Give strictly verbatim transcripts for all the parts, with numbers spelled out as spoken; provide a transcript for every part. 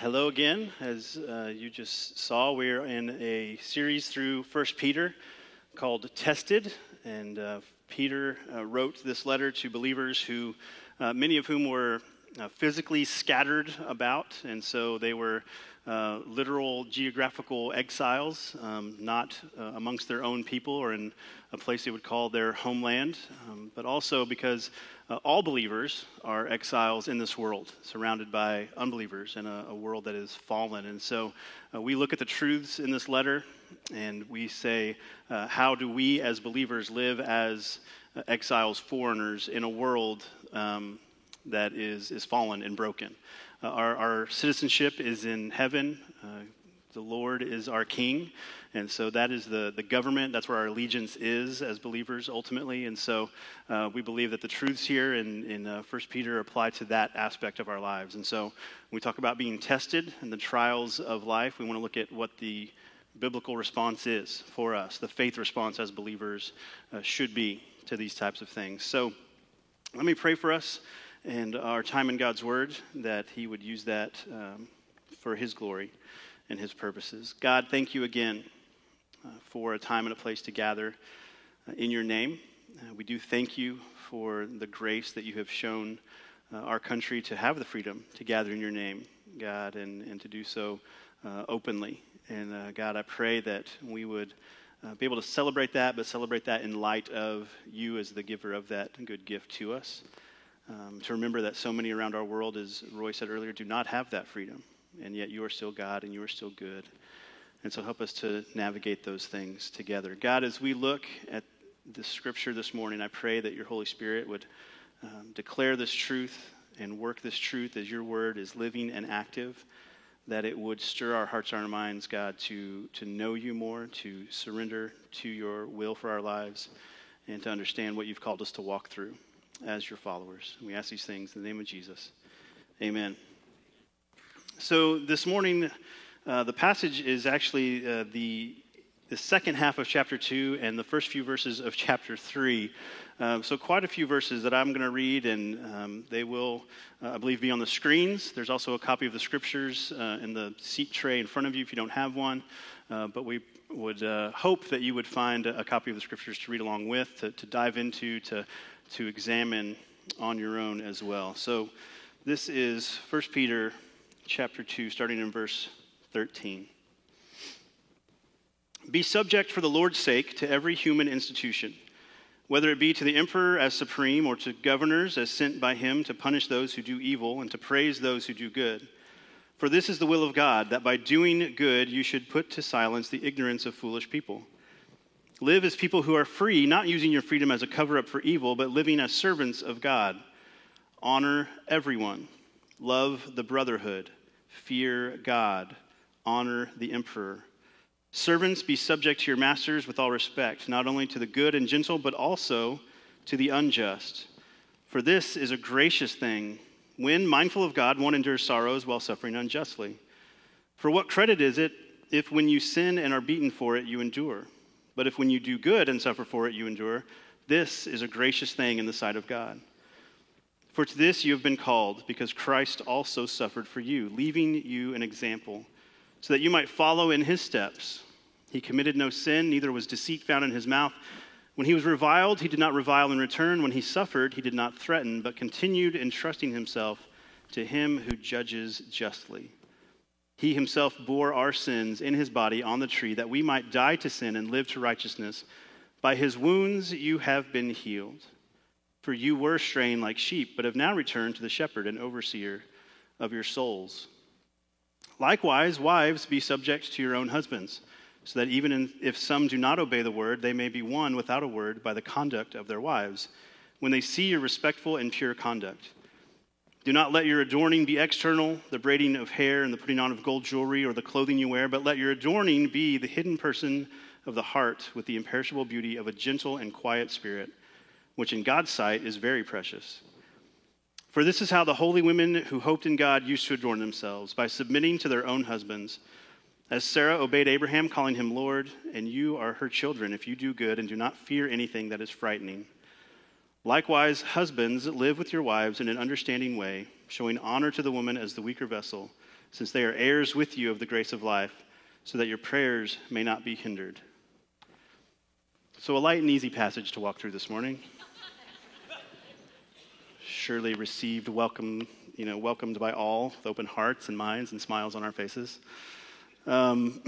hello again. As uh, you just saw, we're in a series through First Peter called Tested, and uh, Peter uh, wrote this letter to believers who, uh, many of whom were uh, physically scattered about, and so they were uh, literal geographical exiles, um, not uh, amongst their own people or in a place they would call their homeland, um, but also because Uh, all believers are exiles in this world, surrounded by unbelievers in a, a world that is fallen. And so uh, we look at the truths in this letter and we say, uh, how do we as believers live as uh, exiles, foreigners in a world um, that is, is fallen and broken? Uh, our, our citizenship is in heaven. Uh, the Lord is our King. And so that is the, the government. That's where our allegiance is as believers ultimately. And so uh, we believe that the truths here in, in uh, First Peter apply to that aspect of our lives. And so when we talk about being tested and the trials of life, we want to look at what the biblical response is for us, the faith response as believers uh, should be to these types of things. So let me pray for us and our time in God's Word, that He would use that um, for His glory and His purposes. God, thank you again Uh, for a time and a place to gather uh, in your name. Uh, we do thank you for the grace that you have shown uh, our country to have the freedom to gather in your name, God, and, and to do so uh, openly. And uh, God, I pray that we would uh, be able to celebrate that, but celebrate that in light of you as the giver of that good gift to us. Um, to remember that so many around our world, as Roy said earlier, do not have that freedom, and yet you are still God and you are still good. And so help us to navigate those things together. God, as we look at the scripture this morning, I pray that your Holy Spirit would um, declare this truth and work this truth as your word is living and active, that it would stir our hearts and our minds, God, to, to know you more, to surrender to your will for our lives, and to understand what you've called us to walk through as your followers. And we ask these things in the name of Jesus. Amen. So this morning, Uh, the passage is actually uh, the the second half of chapter two and the first few verses of chapter three. Uh, so quite a few verses that I'm going to read, and um, they will, uh, I believe, be on the screens. There's also a copy of the scriptures uh, in the seat tray in front of you if you don't have one. Uh, but we would uh, hope that you would find a, a copy of the scriptures to read along with, to, to dive into, to, to examine on your own as well. So this is First Peter chapter two, starting in verse thirteen. Be subject for the Lord's sake to every human institution, whether it be to the emperor as supreme or to governors as sent by him to punish those who do evil and to praise those who do good. For this is the will of God, that by doing good you should put to silence the ignorance of foolish people. Live as people who are free, not using your freedom as a cover-up for evil, but living as servants of God. Honor everyone. Love the brotherhood. Fear God. Honor the emperor. Servants, be subject to your masters with all respect, not only to the good and gentle, but also to the unjust. For this is a gracious thing, when, mindful of God, one endures sorrows while suffering unjustly. For what credit is it if when you sin and are beaten for it, you endure? But if when you do good and suffer for it, you endure, this is a gracious thing in the sight of God. For to this you have been called, because Christ also suffered for you, leaving you an example, so that you might follow in his steps. He committed no sin, neither was deceit found in his mouth. When he was reviled, he did not revile in return. When he suffered, he did not threaten, but continued entrusting himself to him who judges justly. He himself bore our sins in his body on the tree, that we might die to sin and live to righteousness. By his wounds you have been healed. For you were straying like sheep, but have now returned to the shepherd and overseer of your souls. Likewise, wives, be subject to your own husbands, so that even in, if some do not obey the word, they may be won without a word by the conduct of their wives, when they see your respectful and pure conduct. Do not let your adorning be external, the braiding of hair and the putting on of gold jewelry or the clothing you wear, but let your adorning be the hidden person of the heart with the imperishable beauty of a gentle and quiet spirit, which in God's sight is very precious. For this is how the holy women who hoped in God used to adorn themselves, by submitting to their own husbands. As Sarah obeyed Abraham, calling him Lord, and you are her children if you do good and do not fear anything that is frightening. Likewise, husbands, live with your wives in an understanding way, showing honor to the woman as the weaker vessel, since they are heirs with you of the grace of life, so that your prayers may not be hindered. So a light and easy passage to walk through this morning. Surely received, welcome, you know, welcomed by all with open hearts and minds and smiles on our faces. Um,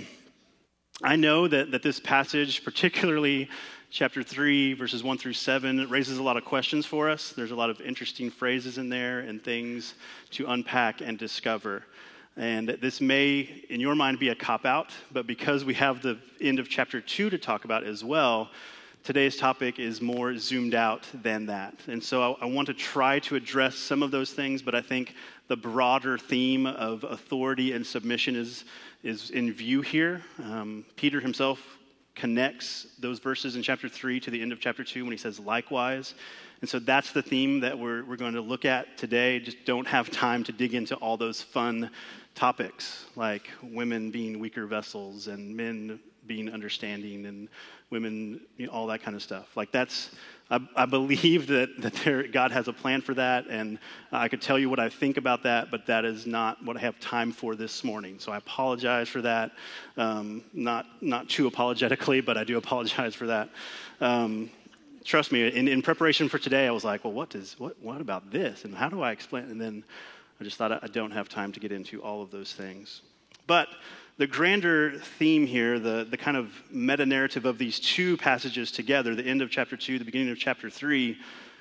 I know that, that this passage, particularly chapter three, verses one through seven, raises a lot of questions for us. There's a lot of interesting phrases in there and things to unpack and discover. And this may, in your mind, be a cop-out, but because we have the end of chapter two to talk about as well, today's topic is more zoomed out than that. And so I, I want to try to address some of those things, but I think the broader theme of authority and submission is, is in view here. Um, Peter himself connects those verses in chapter three to the end of chapter two when he says likewise. And so that's the theme that we're, we're going to look at today. Just don't have time to dig into all those fun topics like women being weaker vessels and men being understanding and women, you know, all that kind of stuff. Like that's, I, I believe that, that there, God has a plan for that, and I could tell you what I think about that, but that is not what I have time for this morning. So I apologize for that, um, not not too apologetically, but I do apologize for that. Um, trust me, in, in preparation for today, I was like, well, what does what what about this, and how do I explain it? And then I just thought I don't have time to get into all of those things. But the grander theme here, the, the kind of meta-narrative of these two passages together, the end of chapter two, the beginning of chapter three,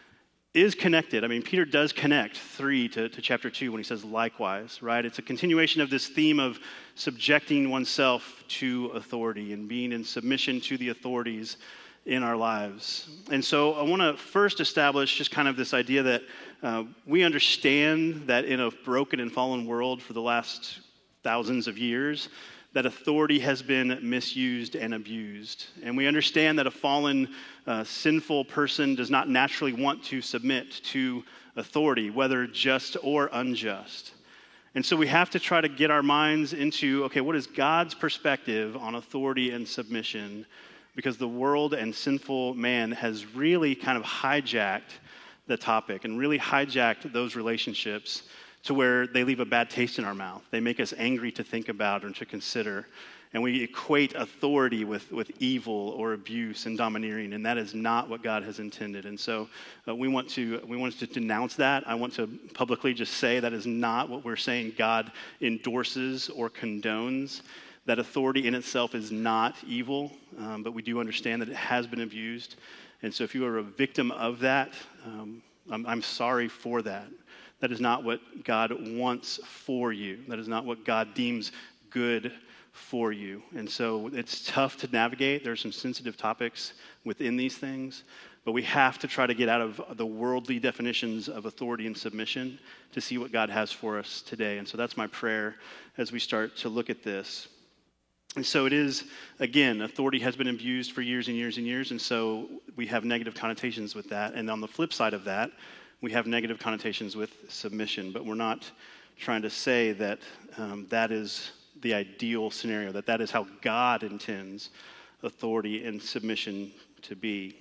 is connected. I mean, Peter does connect three to, to chapter two when he says likewise, right? It's a continuation of this theme of subjecting oneself to authority and being in submission to the authorities in our lives. And so I want to first establish just kind of this idea that uh, we understand that in a broken and fallen world for the last thousands of years, that authority has been misused and abused. And we understand that a fallen, uh, sinful person does not naturally want to submit to authority, whether just or unjust. And so we have to try to get our minds into, okay, what is God's perspective on authority and submission? Because the world and sinful man has really kind of hijacked the topic and really hijacked those relationships to where they leave a bad taste in our mouth. They make us angry to think about or to consider. And we equate authority with, with evil or abuse and domineering, and that is not what God has intended. And so uh, we want to we want to denounce that. I want to publicly just say that is not what we're saying God endorses or condones. That authority in itself is not evil, um, but we do understand that it has been abused. And so if you are a victim of that, um, I'm, I'm sorry for that. That is not what God wants for you. That is not what God deems good for you. And so it's tough to navigate. There are some sensitive topics within these things, but we have to try to get out of the worldly definitions of authority and submission to see what God has for us today. And so that's my prayer as we start to look at this. And so it is, again, authority has been abused for years and years and years, and so we have negative connotations with that. And on the flip side of that, we have negative connotations with submission, but we're not trying to say that um, that is the ideal scenario, that that is how God intends authority and submission to be.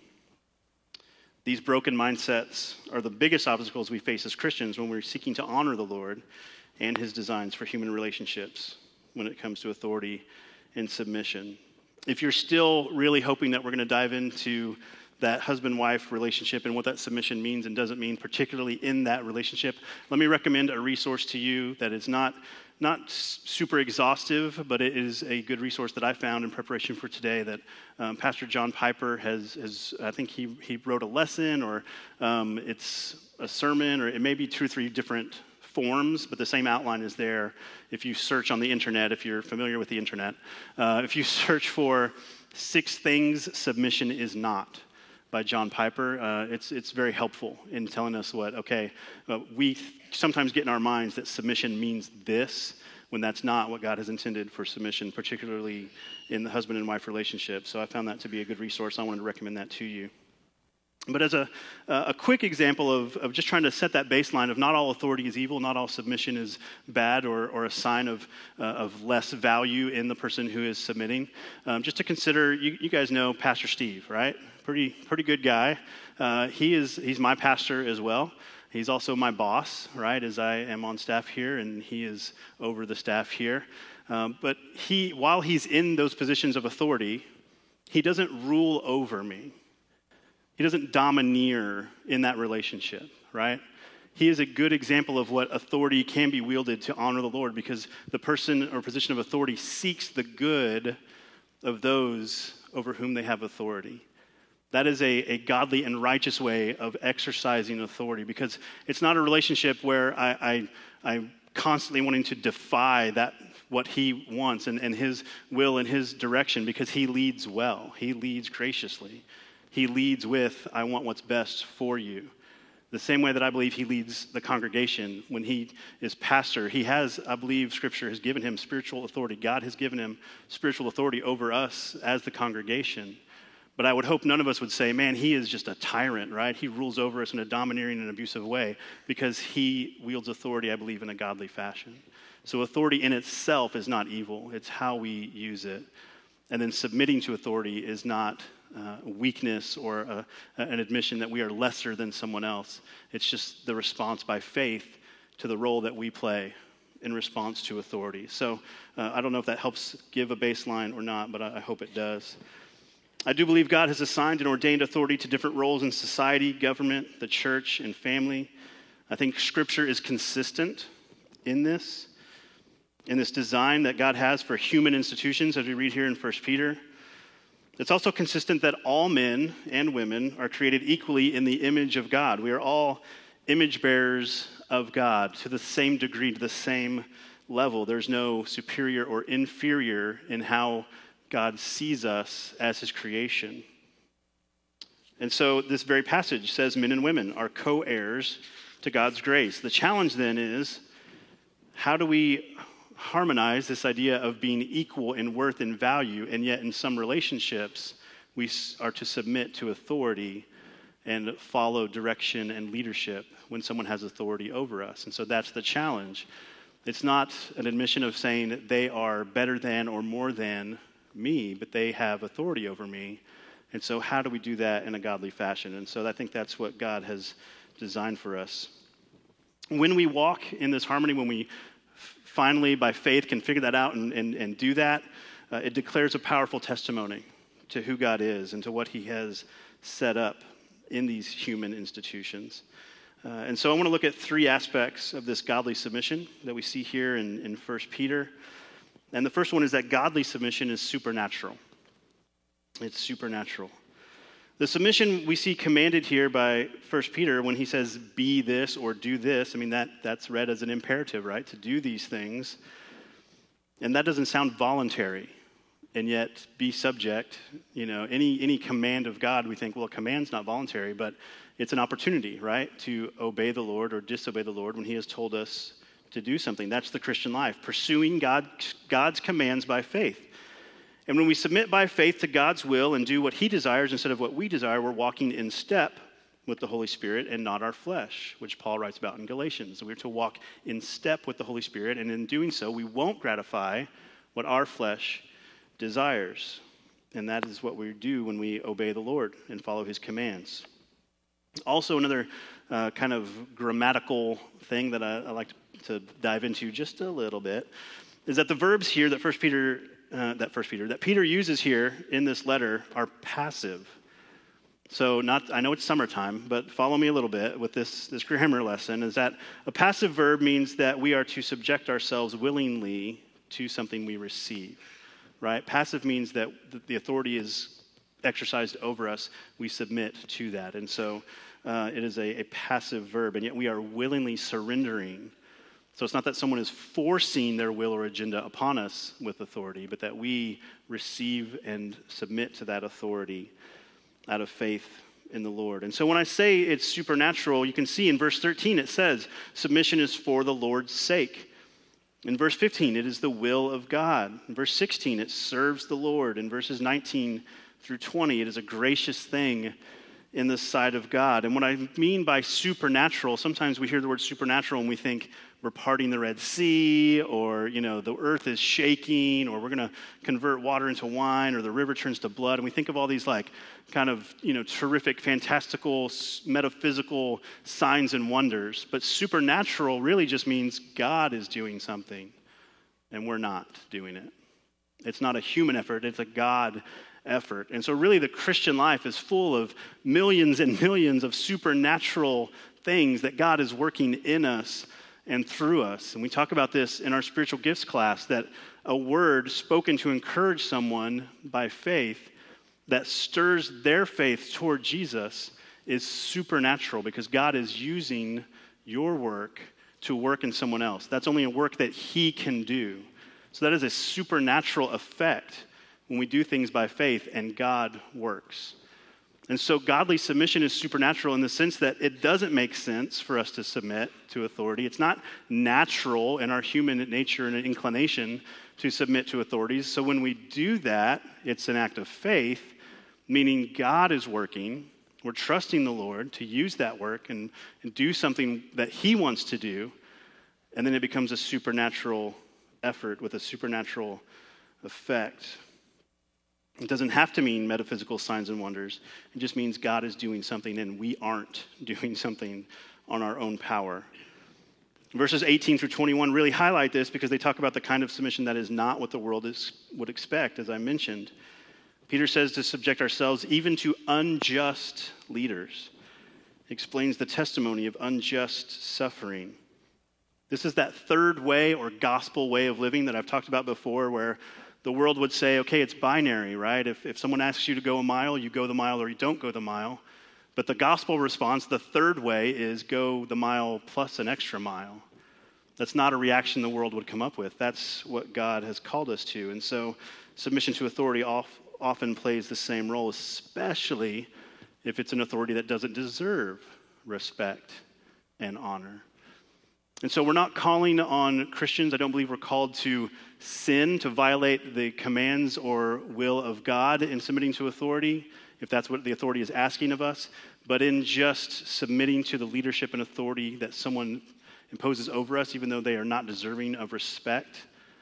These broken mindsets are the biggest obstacles we face as Christians when we're seeking to honor the Lord and his designs for human relationships when it comes to authority and submission. If you're still really hoping that we're going to dive into that husband-wife relationship and what that submission means and doesn't mean, particularly in that relationship, let me recommend a resource to you that is not not super exhaustive, but it is a good resource that I found in preparation for today that um, Pastor John Piper has, has, I think he, he wrote a lesson, or um, it's a sermon, or it may be two or three different forms, but the same outline is there if you search on the internet, if you're familiar with the internet. Uh, if you search for Six Things Submission Is Not by John Piper, uh, it's it's very helpful in telling us what, okay, uh, we th- sometimes get in our minds that submission means this, when that's not what God has intended for submission, particularly in the husband and wife relationship. So I found that to be a good resource. I wanted to recommend that to you. But as a, a quick example of, of just trying to set that baseline of not all authority is evil, not all submission is bad or, or a sign of, uh, of less value in the person who is submitting, um, just to consider, you, you guys know Pastor Steve, right? Pretty pretty good guy. Uh, he is he's my pastor as well. He's also my boss, right, as I am on staff here, and he is over the staff here. Um, but he, while he's in those positions of authority, he doesn't rule over me. He doesn't domineer in that relationship, right? He is a good example of what authority can be wielded to honor the Lord, because the person or position of authority seeks the good of those over whom they have authority. That is a, a godly and righteous way of exercising authority, because it's not a relationship where I, I, I'm constantly wanting to defy that what he wants and, and his will and his direction, because he leads well. He leads graciously. He leads with, I want what's best for you. The same way that I believe he leads the congregation when he is pastor. He has, I believe, Scripture has given him spiritual authority. God has given him spiritual authority over us as the congregation. But I would hope none of us would say, man, he is just a tyrant, right? He rules over us in a domineering and abusive way, because he wields authority, I believe, in a godly fashion. So authority in itself is not evil. It's how we use it. And then submitting to authority is not uh, weakness or a, an admission that we are lesser than someone else. It's just the response by faith to the role that we play in response to authority. So uh, I don't know if that helps give a baseline or not, but I, I hope it does. I do believe God has assigned and ordained authority to different roles in society, government, the church, and family. I think Scripture is consistent in this, in this design that God has for human institutions, as we read here in First Peter. It's also consistent that all men and women are created equally in the image of God. We are all image bearers of God to the same degree, to the same level. There's no superior or inferior in how God sees us as his creation. And so this very passage says men and women are co-heirs to God's grace. The challenge then is, how do we harmonize this idea of being equal in worth and value, and yet in some relationships we are to submit to authority and follow direction and leadership when someone has authority over us? And so that's the challenge. It's not an admission of saying they are better than or more than me, but they have authority over me. And so how do we do that in a godly fashion? And so I think that's what God has designed for us. When we walk in this harmony, when we finally, by faith, can figure that out and, and, and do that, uh, it declares a powerful testimony to who God is and to what he has set up in these human institutions. Uh, and so I want to look at three aspects of this godly submission that we see here in, in First Peter. And the first one is that godly submission is supernatural. It's supernatural. The submission we see commanded here by First Peter when he says, be this or do this, I mean, that, that's read as an imperative, right? To do these things. And that doesn't sound voluntary. And yet, be subject, you know, any, any command of God, we think, well, a command's not voluntary, but it's an opportunity, right? To obey the Lord or disobey the Lord when he has told us to do something. That's the Christian life, pursuing God, God's commands by faith. And when we submit by faith to God's will and do what he desires instead of what we desire, we're walking in step with the Holy Spirit and not our flesh, which Paul writes about in Galatians. We're to walk in step with the Holy Spirit, and in doing so, we won't gratify what our flesh desires. And that is what we do when we obey the Lord and follow his commands. Also, another uh, kind of grammatical thing that I, I like to dive into just a little bit is that the verbs here that First Peter Uh, that First Peter, that Peter uses here in this letter are passive. So not, I know it's summertime, but follow me a little bit with this, this grammar lesson, is that a passive verb means that we are to subject ourselves willingly to something we receive, right? Passive means that the authority is exercised over us. We submit to that. And so uh, it is a, a passive verb, and yet we are willingly surrendering. So it's not that someone is forcing their will or agenda upon us with authority, but that we receive and submit to that authority out of faith in the Lord. And so when I say it's supernatural, you can see in verse thirteen it says, submission is for the Lord's sake. In verse fifteen, it is the will of God. In verse sixteen, it serves the Lord. In verses nineteen through twenty, it is a gracious thing in the sight of God. And what I mean by supernatural, sometimes we hear the word supernatural and we think we're parting the Red Sea, or, you know, the earth is shaking, or we're going to convert water into wine, or the river turns to blood. And we think of all these like kind of, you know, terrific, fantastical, metaphysical signs and wonders. But supernatural really just means God is doing something and we're not doing it. It's not a human effort, it's a God effort. And so really the Christian life is full of millions and millions of supernatural things that God is working in us and through us. And we talk about this in our spiritual gifts class, that a word spoken to encourage someone by faith that stirs their faith toward Jesus is supernatural, because God is using your work to work in someone else. That's only a work that he can do. So that is a supernatural effect when we do things by faith and God works. And so godly submission is supernatural in the sense that it doesn't make sense for us to submit to authority. It's not natural in our human nature and inclination to submit to authorities. So when we do that, it's an act of faith, meaning God is working. We're trusting the Lord to use that work and, and do something that he wants to do. And then it becomes a supernatural effort with a supernatural effect. It doesn't have to mean metaphysical signs and wonders. It just means God is doing something and we aren't doing something on our own power. Verses eighteen through twenty-one really highlight this because they talk about the kind of submission that is not what the world is, would expect, as I mentioned. Peter says to subject ourselves even to unjust leaders. He explains the testimony of unjust suffering. This is that third way or gospel way of living that I've talked about before, where the world would say, okay, it's binary, right? If, if someone asks you to go a mile, you go the mile or you don't go the mile. But the gospel response, the third way, is go the mile plus an extra mile. That's not a reaction the world would come up with. That's what God has called us to. And so submission to authority off, often plays the same role, especially if it's an authority that doesn't deserve respect and honor. And so we're not calling on Christians, I don't believe we're called to sin, to violate the commands or will of God in submitting to authority, if that's what the authority is asking of us, but in just submitting to the leadership and authority that someone imposes over us, even though they are not deserving of respect.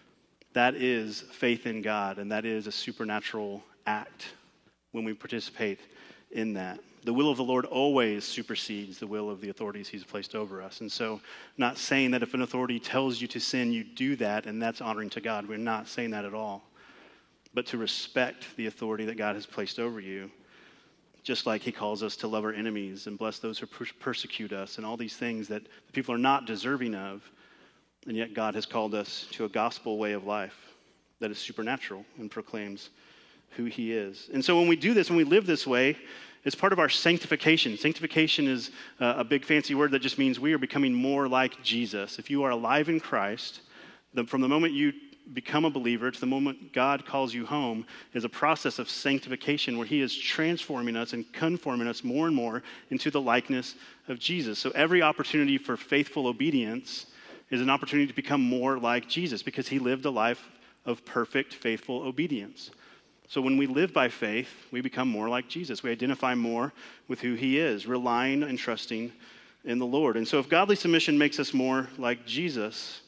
That is faith in God, and that is a supernatural act when we participate in that. The will of the Lord always supersedes the will of the authorities he's placed over us. And so not saying that if an authority tells you to sin, you do that, and that's honoring to God. We're not saying that at all. But to respect the authority that God has placed over you, just like he calls us to love our enemies and bless those who per- persecute us, and all these things that people are not deserving of, and yet God has called us to a gospel way of life that is supernatural and proclaims who he is. And so when we do this, when we live this way, it's part of our sanctification. Sanctification is uh, a big fancy word that just means we are becoming more like Jesus. If you are alive in Christ, the, from the moment you become a believer to the moment God calls you home is a process of sanctification where he is transforming us and conforming us more and more into the likeness of Jesus. So every opportunity for faithful obedience is an opportunity to become more like Jesus because he lived a life of perfect, faithful obedience. So when we live by faith, we become more like Jesus. We identify more with who he is, relying and trusting in the Lord. And so if godly submission makes us more like Jesus,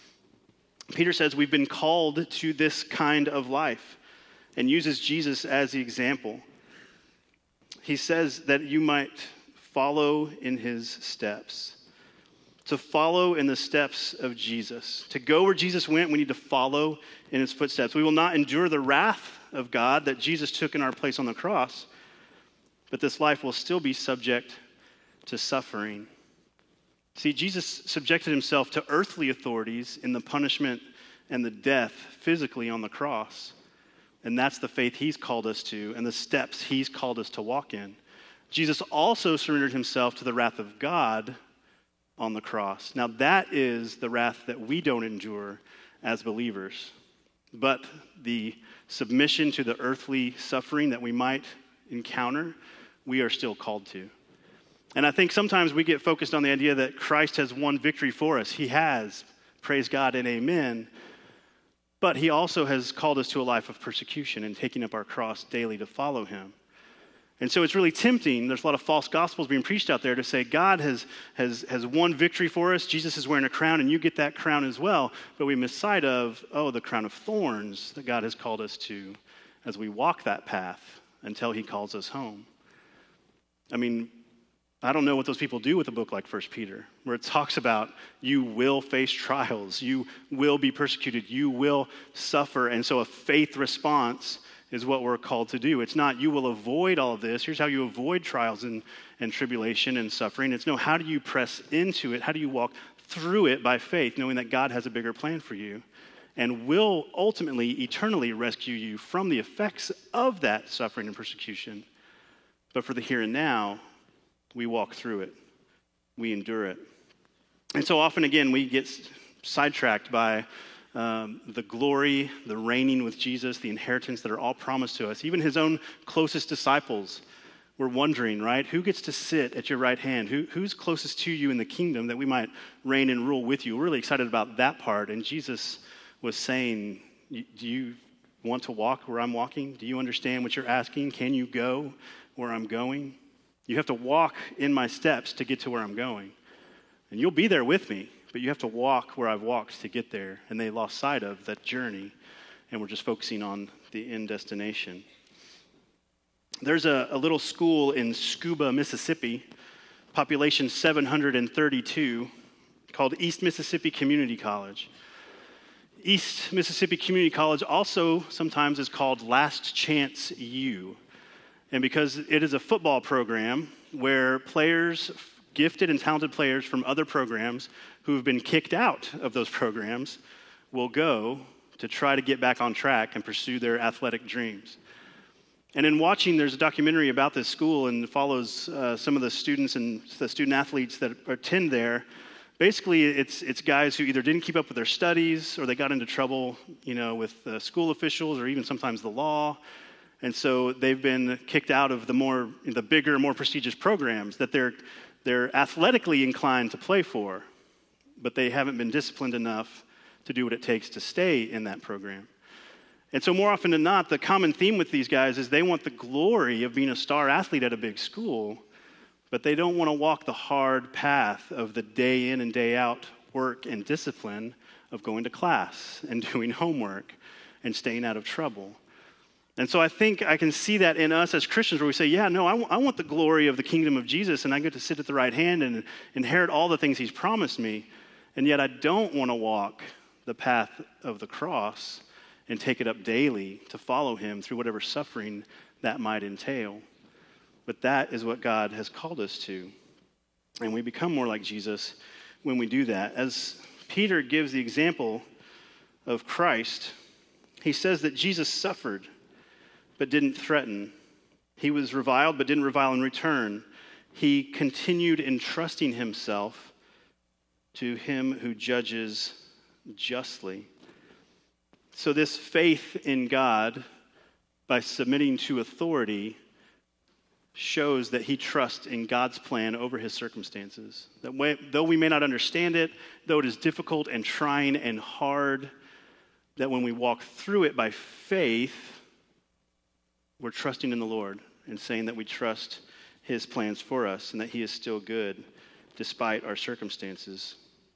Peter says we've been called to this kind of life and uses Jesus as the example. He says that you might follow in his steps. To follow in the steps of Jesus. To go where Jesus went, we need to follow in his footsteps. We will not endure the wrath of God that Jesus took in our place on the cross, but this life will still be subject to suffering. See, Jesus subjected himself to earthly authorities in the punishment and the death physically on the cross, and that's the faith he's called us to and the steps he's called us to walk in. Jesus also surrendered himself to the wrath of God on the cross. Now that is the wrath that we don't endure as believers. But the submission to the earthly suffering that we might encounter, we are still called to. And I think sometimes we get focused on the idea that Christ has won victory for us. He has, praise God and amen. But he also has called us to a life of persecution and taking up our cross daily to follow him. And so it's really tempting. There's a lot of false gospels being preached out there to say God has, has, has won victory for us. Jesus is wearing a crown, and you get that crown as well. But we miss sight of, oh, the crown of thorns that God has called us to as we walk that path until he calls us home. I mean, I don't know what those people do with a book like First Peter, where it talks about you will face trials, you will be persecuted, you will suffer. And so a faith response is what we're called to do. It's not you will avoid all of this. Here's how you avoid trials and, and tribulation and suffering. It's no, how do you press into it? How do you walk through it by faith, knowing that God has a bigger plan for you and will ultimately, eternally rescue you from the effects of that suffering and persecution. But for the here and now, we walk through it. We endure it. And so often, again, we get sidetracked by Um, the glory, the reigning with Jesus, the inheritance that are all promised to us. Even his own closest disciples were wondering, right? Who gets to sit at your right hand? Who, who's closest to you in the kingdom that we might reign and rule with you? We're really excited about that part. And Jesus was saying, do you want to walk where I'm walking? Do you understand what you're asking? Can you go where I'm going? You have to walk in my steps to get to where I'm going. And you'll be there with me. But you have to walk where I've walked to get there. And they lost sight of that journey. And we're just focusing on the end destination. There's a, a little school in Scuba, Mississippi, population seven hundred thirty-two, called East Mississippi Community College. East Mississippi Community College also sometimes is called Last Chance U. And because it is a football program where players, gifted and talented players from other programs who have been kicked out of those programs will go to try to get back on track and pursue their athletic dreams. And in watching, there's a documentary about this school and follows uh, some of the students and the student athletes that attend there. Basically, it's it's guys who either didn't keep up with their studies or they got into trouble, you know, with uh, school officials or even sometimes the law. And so they've been kicked out of the more, the bigger, more prestigious programs that they're they're athletically inclined to play for, but they haven't been disciplined enough to do what it takes to stay in that program. And so more often than not, the common theme with these guys is they want the glory of being a star athlete at a big school, but they don't want to walk the hard path of the day in and day out work and discipline of going to class and doing homework and staying out of trouble. And so I think I can see that in us as Christians where we say, yeah, no, I, w- I want the glory of the kingdom of Jesus and I get to sit at the right hand and inherit all the things he's promised me. And yet I don't want to walk the path of the cross and take it up daily to follow him through whatever suffering that might entail. But that is what God has called us to. And we become more like Jesus when we do that. As Peter gives the example of Christ, he says that Jesus suffered but didn't threaten. He was reviled, but didn't revile in return. He continued entrusting himself to him who judges justly. So this faith in God, by submitting to authority, shows that he trusts in God's plan over his circumstances. That way, though we may not understand it, though it is difficult and trying and hard, that when we walk through it by faith, we're trusting in the Lord and saying that we trust his plans for us and that he is still good despite our circumstances.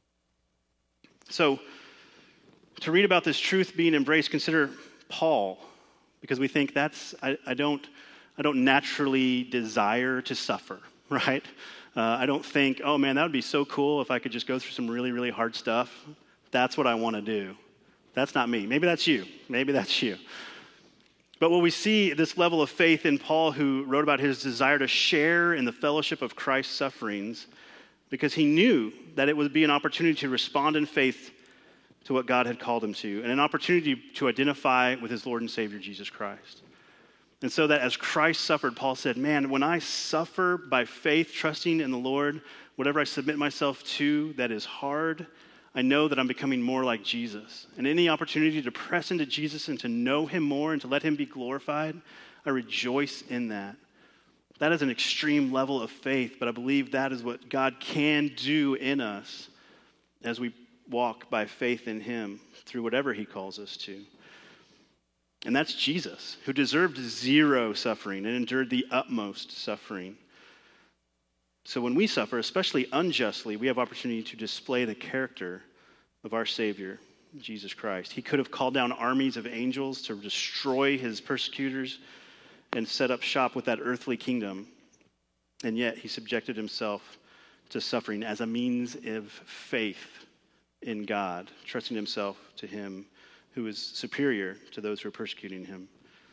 So, to read about this truth being embraced, consider Paul, because we think that's, I, I don't I don't naturally desire to suffer, right? Uh, I don't think, oh man, that would be so cool if I could just go through some really, really hard stuff. That's what I want to do. That's not me. Maybe that's you. Maybe that's you. But what we see, this level of faith in Paul, who wrote about his desire to share in the fellowship of Christ's sufferings, because he knew that it would be an opportunity to respond in faith to what God had called him to, and an opportunity to identify with his Lord and Savior, Jesus Christ. And so that as Christ suffered, Paul said, man, when I suffer by faith, trusting in the Lord, whatever I submit myself to that is hard, I know that I'm becoming more like Jesus. And any opportunity to press into Jesus and to know him more and to let him be glorified, I rejoice in that. That is an extreme level of faith, but I believe that is what God can do in us as we walk by faith in him through whatever he calls us to. And that's Jesus, who deserved zero suffering and endured the utmost suffering. So when we suffer, especially unjustly, we have opportunity to display the character of our Savior, Jesus Christ. He could have called down armies of angels to destroy his persecutors and set up shop with that earthly kingdom. And yet he subjected himself to suffering as a means of faith in God, trusting himself to him who is superior to those who are persecuting him.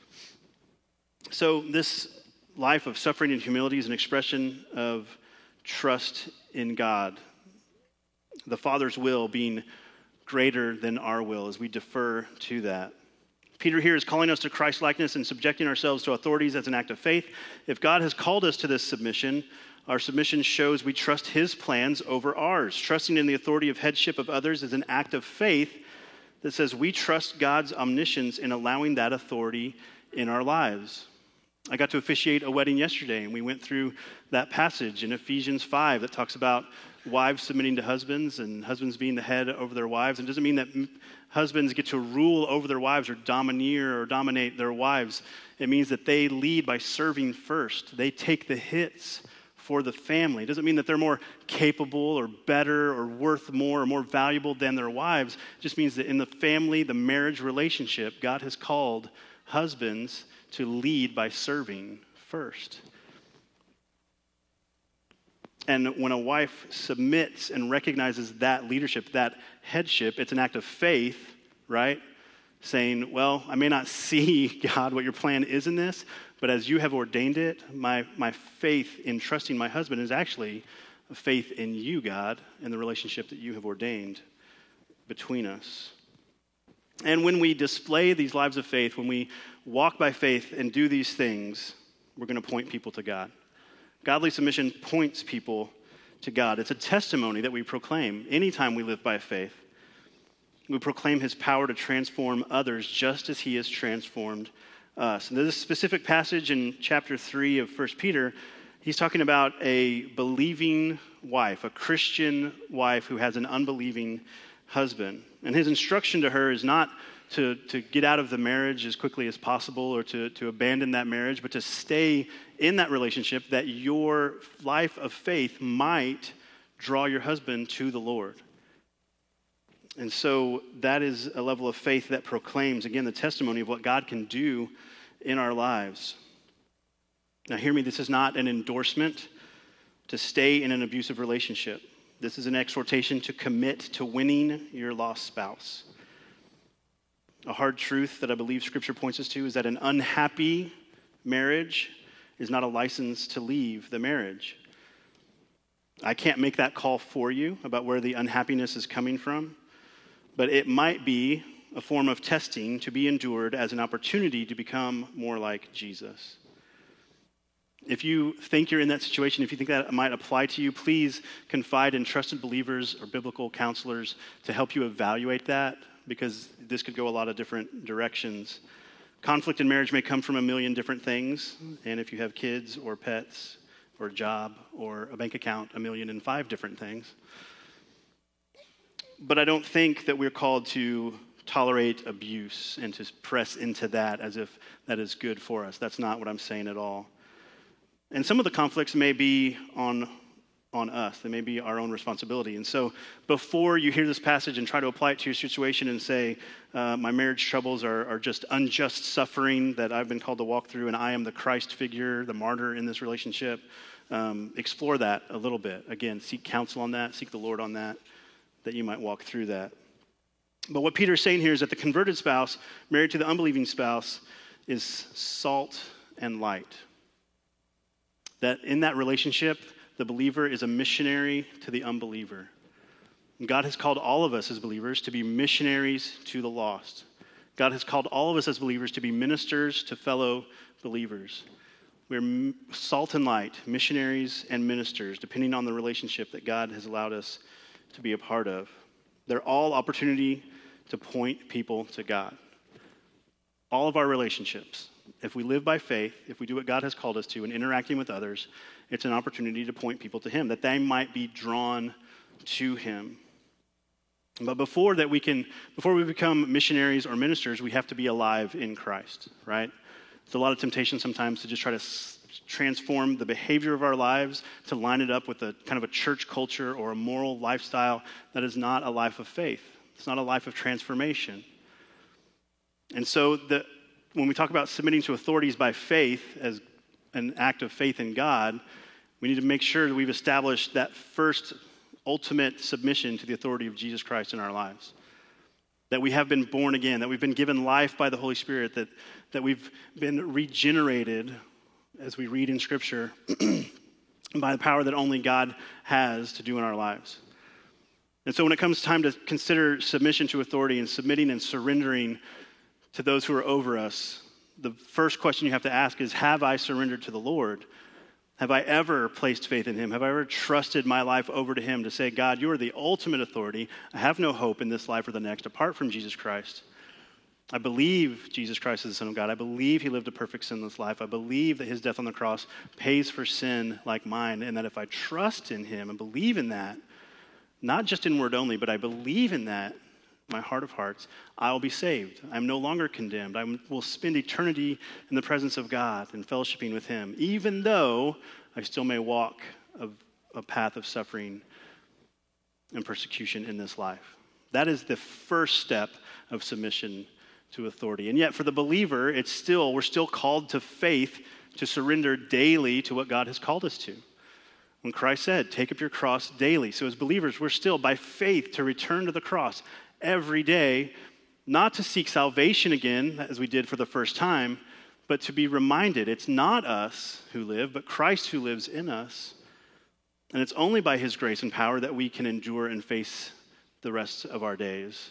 So this life of suffering and humility is an expression of trust in God, the Father's will being greater than our will as we defer to that. Peter here is calling us to Christ-likeness and subjecting ourselves to authorities as an act of faith. If God has called us to this submission, our submission shows we trust his plans over ours. Trusting in the authority of headship of others is an act of faith that says we trust God's omniscience in allowing that authority in our lives. I got to officiate a wedding yesterday, and we went through that passage in Ephesians five that talks about wives submitting to husbands and husbands being the head over their wives. And it doesn't mean that husbands get to rule over their wives or domineer or dominate their wives. It means that they lead by serving first. They take the hits for the family. It doesn't mean that they're more capable or better or worth more or more valuable than their wives. It just means that in the family, the marriage relationship, God has called husbands to lead by serving first. And when a wife submits and recognizes that leadership, that headship, it's an act of faith, right? Saying, well, I may not see, God, what your plan is in this, but as you have ordained it, my, my faith in trusting my husband is actually a faith in you, God, and the relationship that you have ordained between us. And when we display these lives of faith, when we walk by faith and do these things, we're going to point people to God. Godly submission points people to God. It's a testimony that we proclaim anytime we live by faith. We proclaim his power to transform others just as he has transformed us. And this specific passage in chapter three of First Peter, he's talking about a believing wife, a Christian wife who has an unbelieving husband. And his instruction to her is not to, to get out of the marriage as quickly as possible or to, to abandon that marriage, but to stay in that relationship that your life of faith might draw your husband to the Lord. And so that is a level of faith that proclaims, again, the testimony of what God can do in our lives. Now, hear me, this is not an endorsement to stay in an abusive relationship. This is an exhortation to commit to winning your lost spouse. A hard truth that I believe Scripture points us to is that an unhappy marriage is not a license to leave the marriage. I can't make that call for you about where the unhappiness is coming from, but it might be a form of testing to be endured as an opportunity to become more like Jesus. If you think you're in that situation, if you think that might apply to you, please confide in trusted believers or biblical counselors to help you evaluate that, because this could go a lot of different directions. Conflict in marriage may come from a million different things, and if you have kids or pets or a job or a bank account, a million and five different things. But I don't think that we're called to tolerate abuse and to press into that as if that is good for us. That's not what I'm saying at all. And some of the conflicts may be on, on us. They may be our own responsibility. And so before you hear this passage and try to apply it to your situation and say, uh, my marriage troubles are, are just unjust suffering that I've been called to walk through and I am the Christ figure, the martyr in this relationship, um, explore that a little bit. Again, seek counsel on that, seek the Lord on that, that you might walk through that. But what Peter's saying here is that the converted spouse married to the unbelieving spouse is salt and light. That in that relationship, the believer is a missionary to the unbeliever. And God has called all of us as believers to be missionaries to the lost. God has called all of us as believers to be ministers to fellow believers. We're salt and light, missionaries and ministers, depending on the relationship that God has allowed us to be a part of. They're all opportunity to point people to God. All of our relationships, if we live by faith, if we do what God has called us to in interacting with others, it's an opportunity to point people to him, that they might be drawn to him. But before that we can, before we become missionaries or ministers, we have to be alive in Christ, right? It's a lot of temptation sometimes to just try to s- transform the behavior of our lives to line it up with a kind of a church culture or a moral lifestyle that is not a life of faith. It's not a life of transformation. And so the, when we talk about submitting to authorities by faith as an act of faith in God, we need to make sure that we've established that first ultimate submission to the authority of Jesus Christ in our lives. That we have been born again, that we've been given life by the Holy Spirit, that, that we've been regenerated, as we read in Scripture, by the power that only God has to do in our lives. And so when it comes time to consider submission to authority and submitting and surrendering to those who are over us, the first question you have to ask is, have I surrendered to the Lord? Have I ever placed faith in him? Have I ever trusted my life over to him to say, God, you are the ultimate authority. I have no hope in this life or the next apart from Jesus Christ. I believe Jesus Christ is the Son of God. I believe he lived a perfect sinless life. I believe that his death on the cross pays for sin like mine, and that if I trust in him and believe in that, not just in word only, but I believe in that, my heart of hearts, I will be saved. I'm no longer condemned. I will spend eternity in the presence of God and fellowshipping with him, even though I still may walk a, a path of suffering and persecution in this life. That is the first step of submission to authority. And yet for the believer, it's still, we're still called to faith to surrender daily to what God has called us to. When Christ said, take up your cross daily. So as believers, we're still by faith to return to the cross every day, not to seek salvation again, as we did for the first time, but to be reminded it's not us who live, but Christ who lives in us. And it's only by his grace and power that we can endure and face the rest of our days.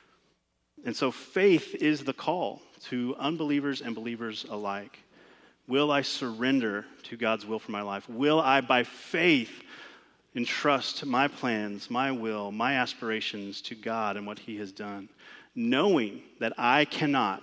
And so faith is the call to unbelievers and believers alike. Will I surrender to God's will for my life? Will I, by faith, entrust my plans, my will, my aspirations to God and what he has done, knowing that I cannot,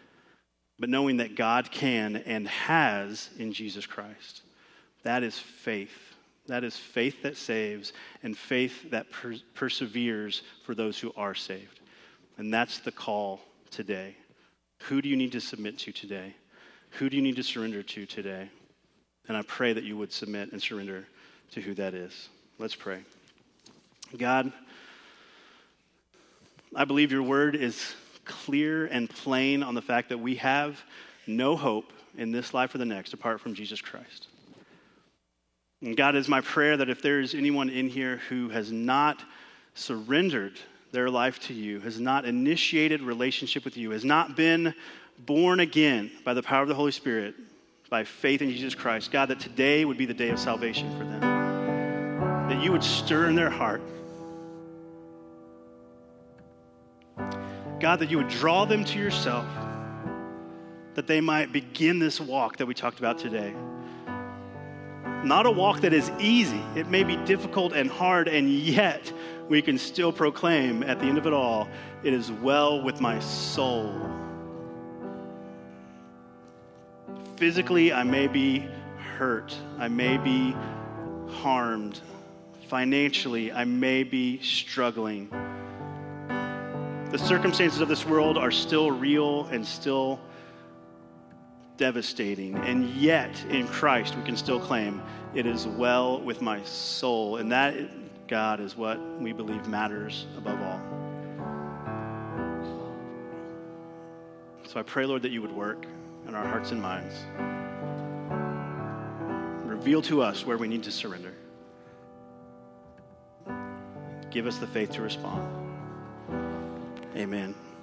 but knowing that God can and has in Jesus Christ? That is faith. That is faith that saves and faith that per- perseveres for those who are saved. And that's the call today. Who do you need to submit to today? Who do you need to surrender to today? And I pray that you would submit and surrender to who that is. Let's pray. God, I believe your word is clear and plain on the fact that we have no hope in this life or the next apart from Jesus Christ. And God, is my prayer that if there is anyone in here who has not surrendered their life to you, has not initiated relationship with you, has not been born again by the power of the Holy Spirit, by faith in Jesus Christ, God, that today would be the day of salvation for them. That you would stir in their heart. God, that you would draw them to yourself, that they might begin this walk that we talked about today. Not a walk that is easy. It may be difficult and hard, and yet we can still proclaim at the end of it all, it is well with my soul. Physically, I may be hurt. I may be harmed. Financially, I may be struggling. The circumstances of this world are still real and still devastating. And yet, in Christ, we can still claim, it is well with my soul. And that, God, is what we believe matters above all. So I pray, Lord, that you would work in our hearts and minds. Reveal to us where we need to surrender. Give us the faith to respond. Amen.